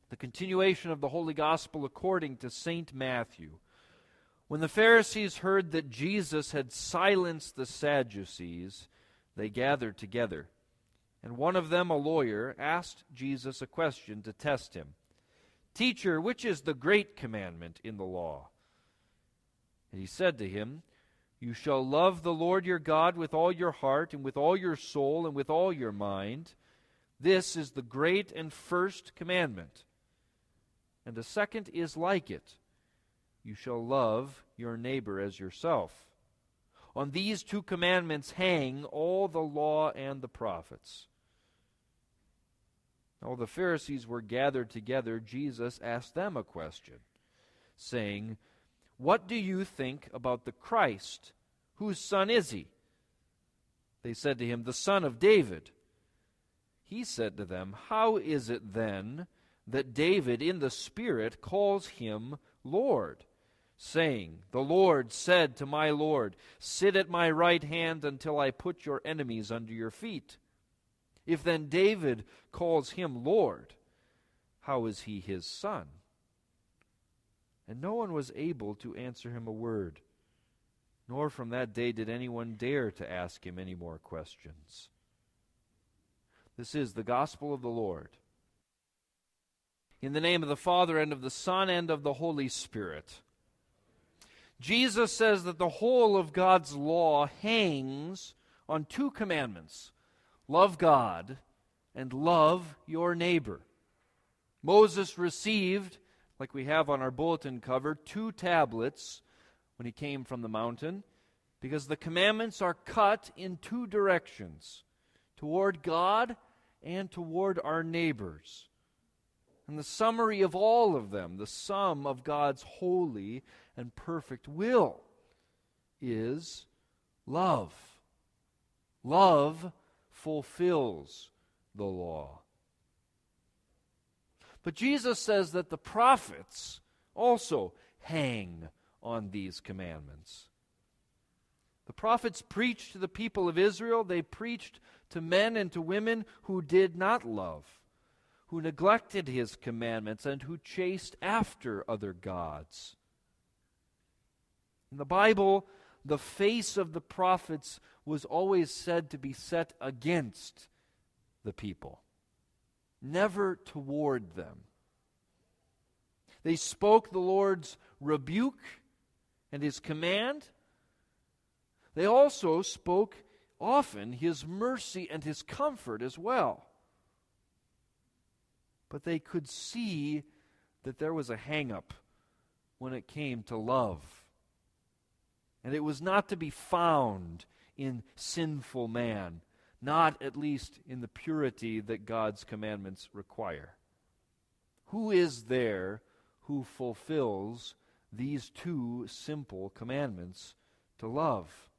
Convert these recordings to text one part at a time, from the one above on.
The continuation of the Holy Gospel according to St. Matthew. When the Pharisees heard that Jesus had silenced the Sadducees, they gathered together. And one of them, a lawyer, asked Jesus a question to test him. "Teacher, which is the great commandment in the law?" And he said to him, "You shall love the Lord your God with all your heart and with all your soul and with all your mind. This is the great and first commandment. And the second is like it. You shall love your neighbor as yourself. On these two commandments hang all the law and the prophets." Now the Pharisees were gathered together. Jesus asked them a question, saying, "What do you think about the Christ? Whose son is he?" They said to him, "The son of David." He said to them, "How is it then that David in the Spirit calls him Lord, saying, 'The Lord said to my Lord, sit at my right hand until I put your enemies under your feet'? If then David calls him Lord, how is he his son?" And no one was able to answer him a word, nor from that day did anyone dare to ask him any more questions. This is the gospel of the Lord. In the name of the Father, and of the Son, and of the Holy Spirit. Jesus says that the whole of God's law hangs on two commandments: love God and love your neighbor. Moses received, like we have on our bulletin cover, 2 tablets when he came from the mountain, because the commandments are cut in 2 directions, toward God and toward our neighbors. And the summary of all of them, the sum of God's holy and perfect will, is love. Love fulfills the law. But Jesus says that the prophets also hang on these commandments. The prophets preached to the people of Israel. They preached to men and to women who did not love, who neglected his commandments, and who chased after other gods. In the Bible, the face of the prophets was always said to be set against the people, never toward them. They spoke the Lord's rebuke and his command. They also spoke often his mercy and his comfort as well. But they could see that there was a hang-up when it came to love. And it was not to be found in sinful man, not at least in the purity that God's commandments require. Who is there who fulfills these 2 simple commandments to love?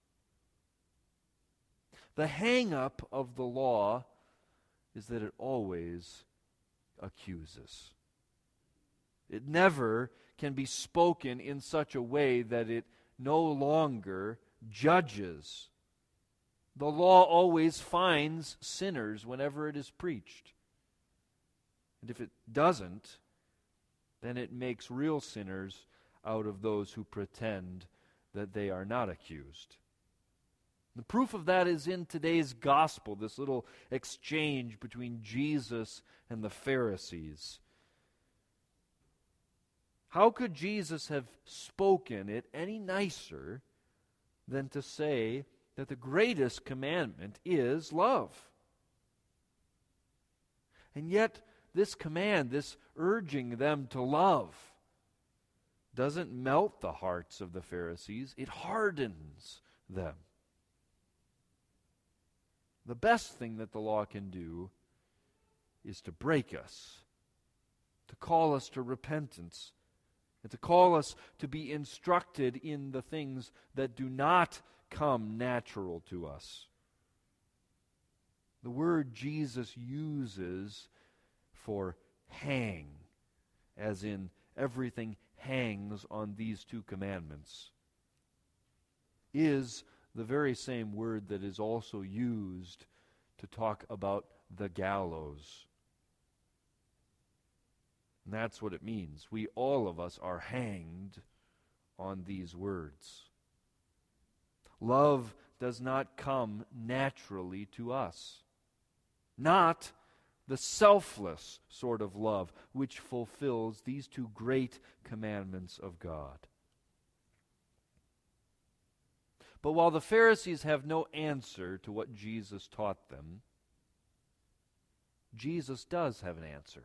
The hang-up of the law is that it always accuses. It never can be spoken in such a way that it no longer judges. The law always finds sinners whenever it is preached. And if it doesn't, then it makes real sinners out of those who pretend that they are not accused. The proof of that is in today's gospel, this little exchange between Jesus and the Pharisees. How could Jesus have spoken it any nicer than to say that the greatest commandment is love? And yet, this command, this urging them to love, doesn't melt the hearts of the Pharisees, it hardens them. The best thing that the law can do is to break us, to call us to repentance, and to call us to be instructed in the things that do not come natural to us. The word Jesus uses for hang, as in everything hangs on these 2 commandments, is the very same word that is also used to talk about the gallows. And that's what it means. We, all of us, are hanged on these words. Love does not come naturally to us. Not the selfless sort of love which fulfills these two great commandments of God. But while the Pharisees have no answer to what Jesus taught them, Jesus does have an answer.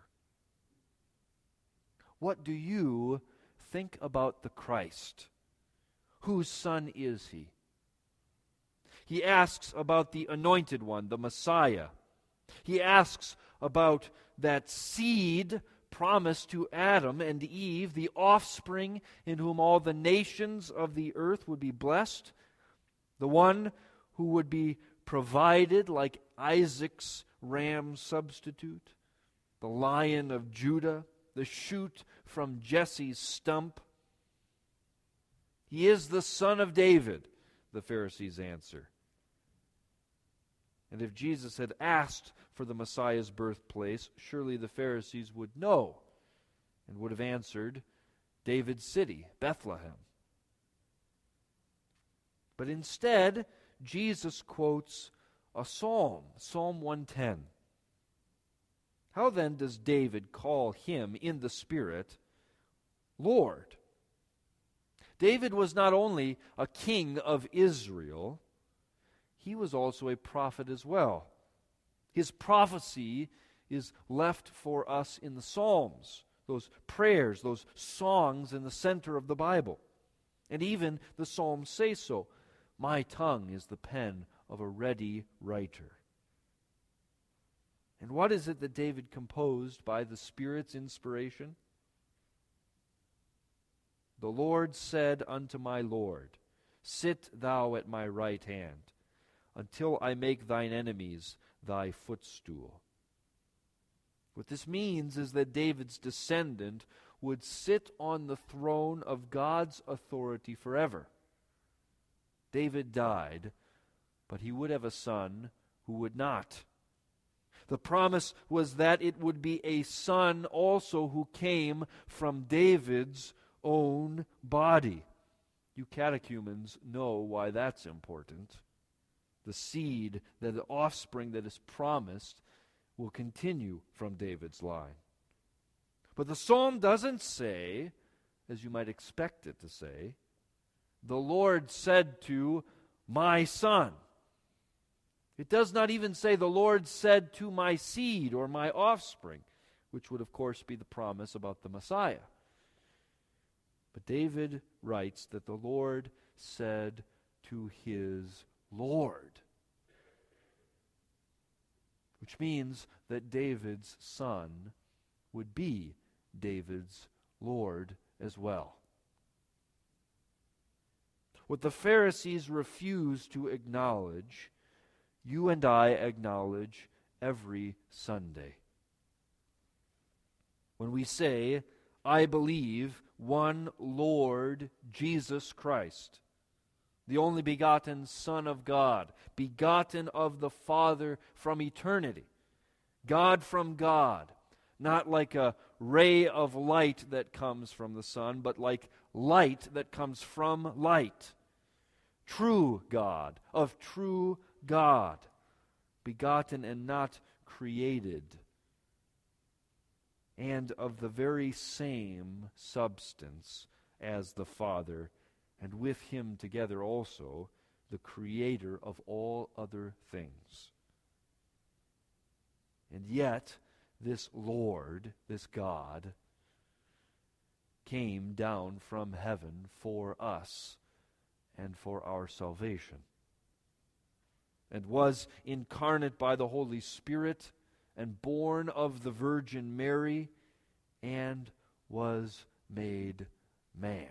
What do you think about the Christ? Whose son is he? He asks about the anointed one, the Messiah. He asks about that seed promised to Adam and Eve, the offspring in whom all the nations of the earth would be blessed, the one who would be provided like Isaac's ram substitute, the Lion of Judah, the shoot from Jesse's stump. He is the Son of David, the Pharisees answer. And if Jesus had asked for the Messiah's birthplace, surely the Pharisees would know and would have answered, David's city, Bethlehem. But instead, Jesus quotes a psalm, Psalm 110. How then does David call him in the Spirit Lord? David was not only a king of Israel, he was also a prophet as well. His prophecy is left for us in the Psalms, those prayers, those songs in the center of the Bible. And even the Psalms say so. My tongue is the pen of a ready writer. And what is it that David composed by the Spirit's inspiration? The Lord said unto my Lord, Sit thou at my right hand, until I make thine enemies thy footstool. What this means is that David's descendant would sit on the throne of God's authority forever. David died, but he would have a son who would not. The promise was that it would be a son also who came from David's own body. You catechumens know why that's important. The seed, the offspring that is promised, will continue from David's line. But the psalm doesn't say, as you might expect it to say, the Lord said to my son. It does not even say the Lord said to my seed or my offspring, which would of course be the promise about the Messiah. But David writes that the Lord said to his Lord, which means that David's son would be David's Lord as well. What the Pharisees refused to acknowledge, you and I acknowledge every Sunday. When we say, I believe one Lord Jesus Christ, the only begotten Son of God, begotten of the Father from eternity, God from God, not like a ray of light that comes from the sun, but like light that comes from light. True God, of true God, begotten and not created, and of the very same substance as the Father, and with him together also the Creator of all other things. And yet, this Lord, this God, came down from heaven for us and for our salvation, and was incarnate by the Holy Spirit, and born of the Virgin Mary, and was made man.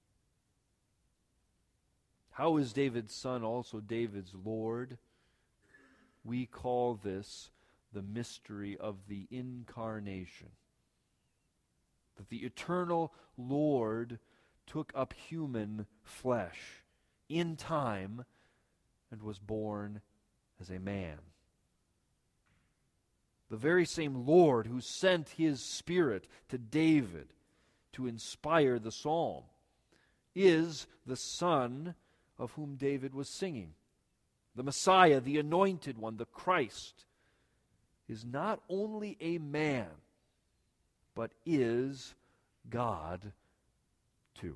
How is David's son also David's Lord? We call this the mystery of the incarnation. That the eternal Lord took up human flesh in time and was born as a man. The very same Lord who sent his Spirit to David to inspire the psalm is the Son of whom David was singing. The Messiah, the Anointed One, the Christ, is not only a man, but is God too.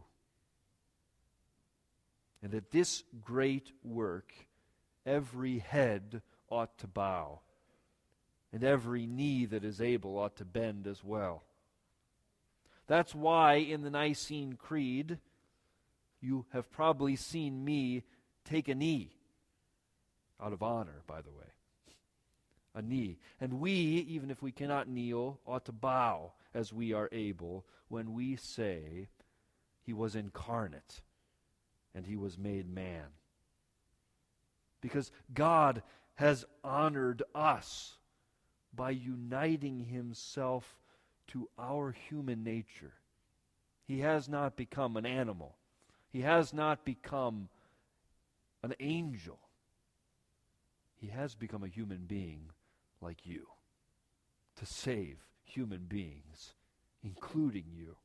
And at this great work, every head ought to bow, and every knee that is able ought to bend as well. That's why in the Nicene Creed, you have probably seen me take a knee, out of honor, by the way. A knee. And we, even if we cannot kneel, ought to bow as we are able when we say, He was incarnate and He was made man. Because God has honored us by uniting Himself to our human nature. He has not become an animal. He has not become an angel. He has become a human being like you, to save human beings, including you.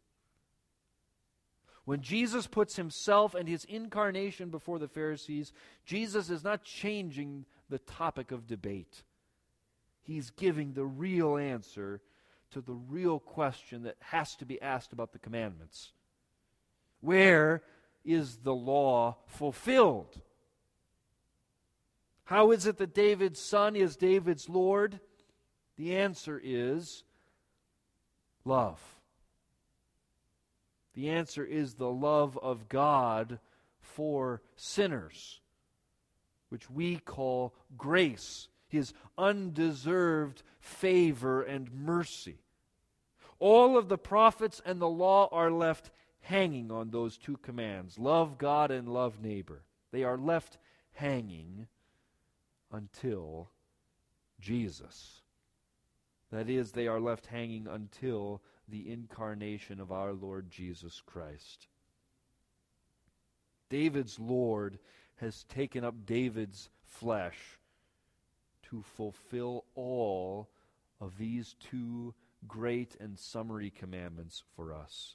When Jesus puts Himself and His incarnation before the Pharisees, Jesus is not changing the topic of debate. He's giving the real answer to the real question that has to be asked about the commandments. Where is the law fulfilled? How is it that David's son is David's Lord? The answer is love. The answer is the love of God for sinners, which we call grace, His undeserved favor and mercy. All of the prophets and the law are left hanging on those two commands, love God and love neighbor. They are left hanging until Jesus. That is, they are left hanging until the incarnation of our Lord Jesus Christ. David's Lord has taken up David's flesh to fulfill all of these two great and summary commandments for us.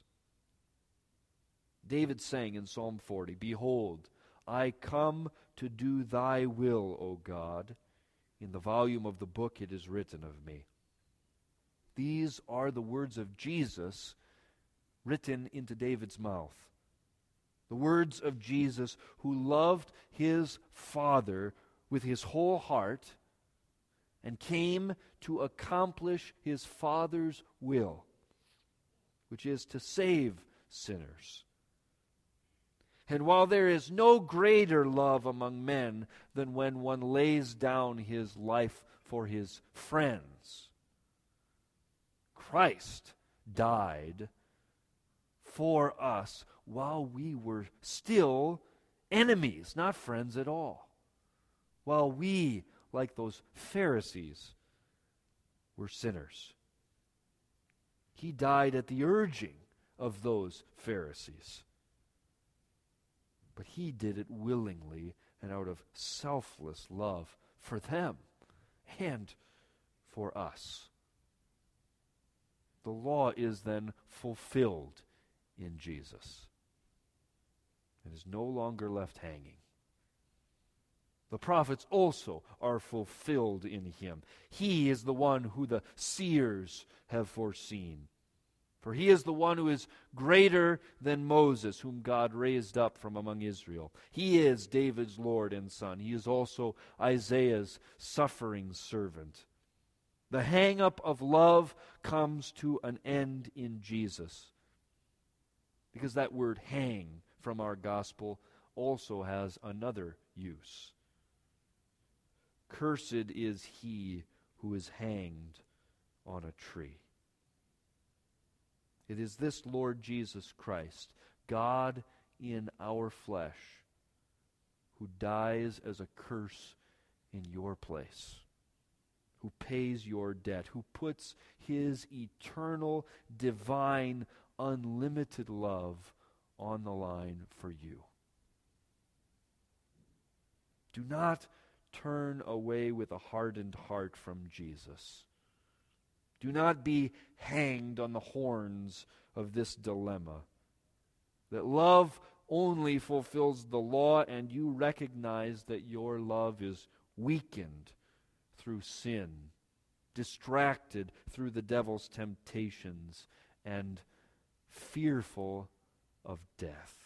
David sang in Psalm 40, Behold, I come to do thy will, O God. In the volume of the book it is written of me. These are the words of Jesus written into David's mouth. The words of Jesus who loved His Father with His whole heart and came to accomplish His Father's will, which is to save sinners. And while there is no greater love among men than when one lays down his life for his friends, Christ died for us while we were still enemies, not friends at all. While we, like those Pharisees, were sinners. He died at the urging of those Pharisees. But He did it willingly and out of selfless love for them and for us. The law is then fulfilled in Jesus. It is no longer left hanging. The prophets also are fulfilled in Him. He is the one who the seers have foreseen. For He is the one who is greater than Moses, whom God raised up from among Israel. He is David's Lord and Son. He is also Isaiah's suffering servant. The hang-up of love comes to an end in Jesus. Because that word hang from our gospel also has another use. Cursed is he who is hanged on a tree. It is this Lord Jesus Christ, God in our flesh, who dies as a curse in your place, who pays your debt, who puts His eternal, divine, unlimited love on the line for you. Do not turn away with a hardened heart from Jesus. Do not be hanged on the horns of this dilemma. That love only fulfills the law, and you recognize that your love is weakened through sin, distracted through the devil's temptations, and fearful of death.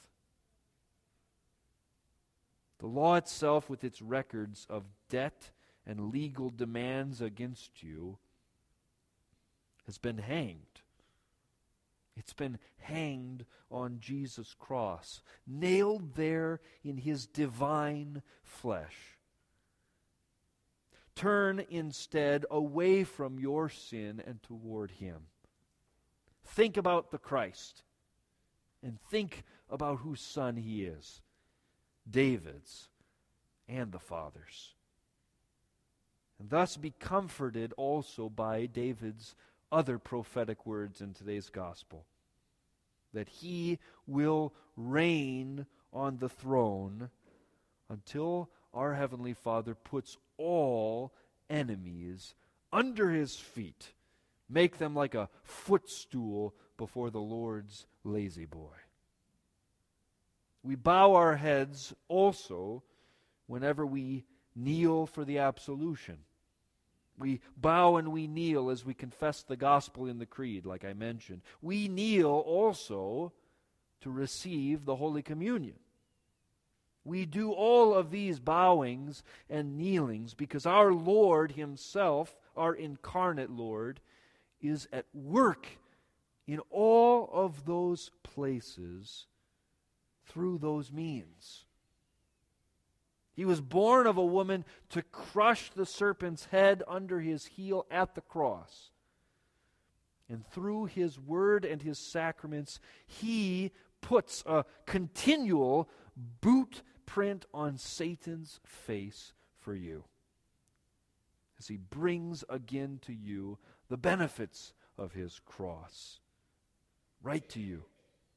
The law itself, with its records of debt and legal demands against you, has been hanged. It's been hanged on Jesus' cross, nailed there in his divine flesh. Turn instead away from your sin and toward him. Think about the Christ, and think about whose son he is, David's and the Father's. And thus be comforted also by David's other prophetic words in today's gospel, that he will reign on the throne until our Heavenly Father puts all enemies under his feet, make them like a footstool before the Lord's lazy boy. We bow our heads also whenever we kneel for the absolution. We bow and we kneel as we confess the gospel in the creed, like I mentioned. We kneel also to receive the Holy Communion. We do all of these bowings and kneelings because our Lord himself, our incarnate Lord, is at work in all of those places through those means. He was born of a woman to crush the serpent's head under his heel at the cross. And through his word and his sacraments, he puts a continual boot print on Satan's face for you, as he brings again to you the benefits of his cross, right to you.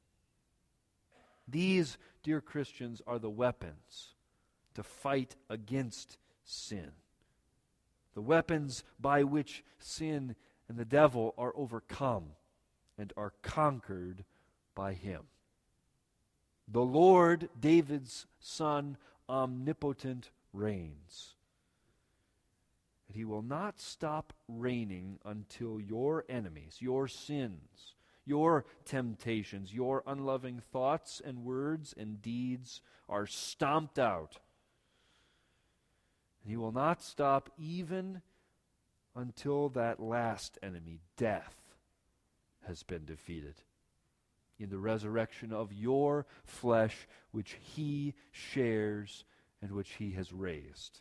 These, dear Christians, are the weapons to fight against sin. The weapons by which sin and the devil are overcome and are conquered by him. The Lord, David's Son, omnipotent, reigns. And he will not stop reigning until your enemies, your sins, your temptations, your unloving thoughts and words and deeds are stomped out. And he will not stop even until that last enemy, death, has been defeated in the resurrection of your flesh, which he shares and which he has raised.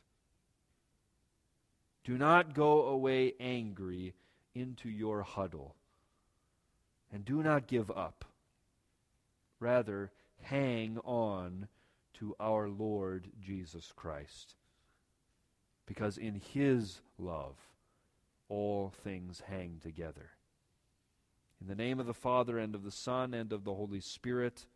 Do not go away angry into your huddle, and do not give up. Rather, hang on to our Lord Jesus Christ, because in his love all things hang together. In the name of the Father, and of the Son, and of the Holy Spirit,